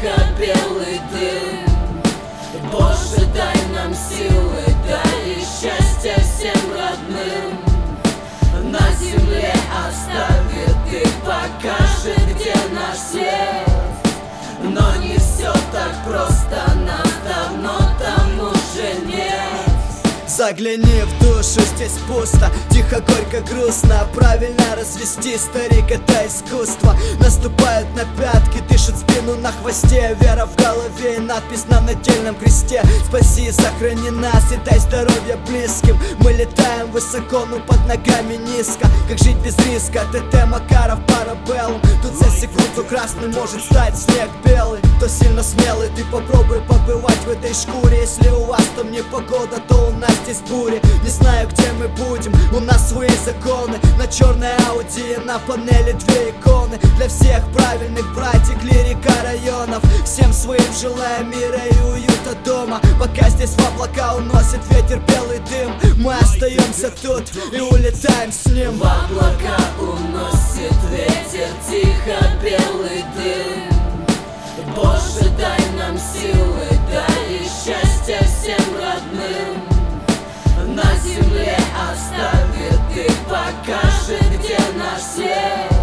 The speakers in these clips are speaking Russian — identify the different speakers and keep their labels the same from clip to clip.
Speaker 1: тихо белый дым. Боже, дай нам силы, дай и счастья всем родным. На земле оставит и покажет, где наш след. Но не все так просто, нас давно там уже нет.
Speaker 2: Загляни в душу, здесь пусто, тихо, горько, грустно. Правильно развести, старик, это искусство. Наступают на пятки, дышит спину на хвосте. Вера в голове и надпись на нательном кресте. Спаси и сохрани нас и дай здоровья близким. Мы летаем высоко, но под ногами низко. Как жить без риска? ТТ Макаров, Парабеллум. Тут за секунду красный может стать снег белый. Кто сильно смелый, ты попробуй побывать в этой шкуре. Если у вас там не погода, то у нас здесь бури. Не знаю, где мы будем, у нас свои законы. На черной Ауди, на панели две иконы. Для всех правильных братьев, лирика районов. Всем своим желаем мира и уюта дома. Пока здесь в облака уносит ветер белый дым, мы остаемся тут и улетаем с ним.
Speaker 1: В облака уносит ветер тихо белый дым. Боже, дай нам силы, дай и счастья всем родным. На земле оставит и покажет, где наш след.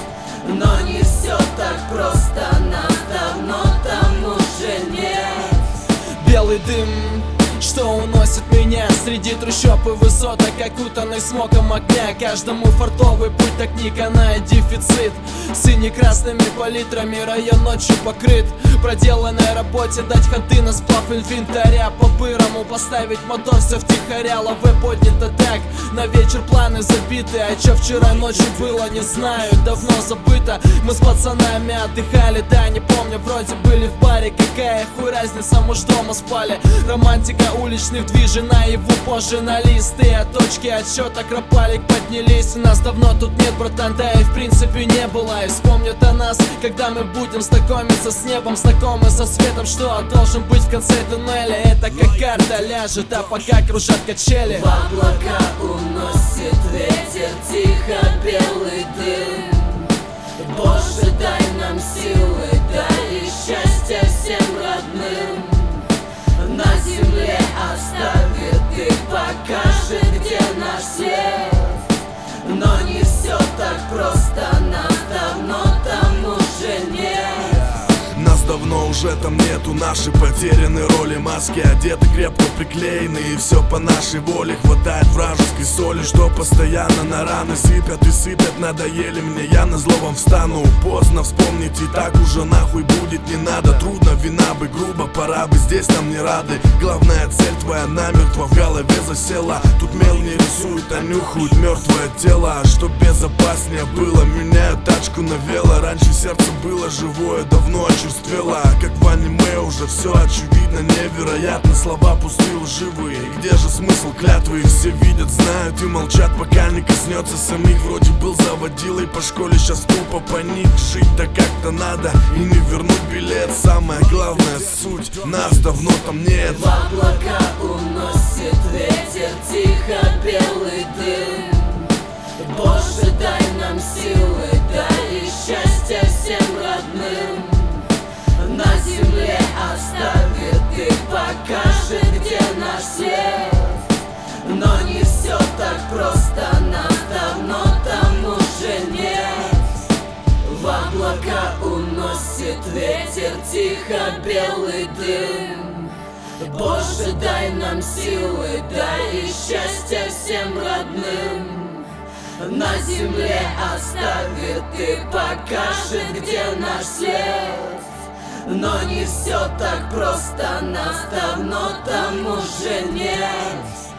Speaker 1: Но не все так просто, нас давно там уже нет.
Speaker 3: Белый дым, что уносит меня среди трущоб и высоток, окутанных смогом огня. Каждому фартовый путь, так не канает дефицит. Сине-красными палитрами район ночью покрыт. Проделанной работе дать ходы на сплав инвентаря. По-бырому поставить мотор, все втихаря. Лаве поднято так, на вечер планы забиты. А чё вчера ночью было, не знаю, давно забыто. Мы с пацанами отдыхали, да, не помню, вроде были в баре. Какая хуй разница, мы ж дома спали. Романтика уличных движей, наяву позже на листы. А точки отсчета кропалик поднялись. Нас давно тут нет, братан, да и в принципе не было. И вспомнят о нас, когда мы будем знакомиться с небом, знакомы со светом, что должен быть в конце туннеля. Это как карта ляжет, а пока кружат качели.
Speaker 1: В облака уносит ветер тихо белый дым. Боже, дай нам силы, дай и счастья всем родным. На земле оставит и покажет, где наш след. Но не все так просто, нас давно там уже нет.
Speaker 4: Нас давно уже там нету, наши потеряны роли. Маски одеты, крепко приклеены, и все по нашей воле. Хватает вражеской соли, что постоянно на раны сыпят и сыпят. Надоели мне, я на зло вам встану. Поздно вспомнить, и так уже нахуй будет не надо. Трудно, вина бы, грубо, пора бы, здесь нам не рады. Главная цель твоя намертво в голове засела. Тут мел не рисуют, а нюхают мертвое тело. А чтоб безопаснее было, меняю тачку на вело. Раньше сердце было живое, давно очерствело. Как в аниме уже все очевидно, невероятно. Слова пустые, лживые, где же смысл клятвы? Их все видят, знают и молчат, пока не коснется самих. Вроде был заводилой по школе, сейчас тупо паник. Жить-то как-то надо и не вернуть билет. Самая главная суть, нас давно там нет.
Speaker 1: В облака уносит ветер тихо белый дым. Боже, дай нам силы, дай и счастья всем родным. На земле оставит и покажет, где наш след. Но не все так просто, нас давно там уже нет. В облака уносит ветер тихо белый дым. Боже, дай нам силы, дай и счастья всем родным. На земле оставит и покажет, где наш след. Но не все так просто, нас давно там уже нет.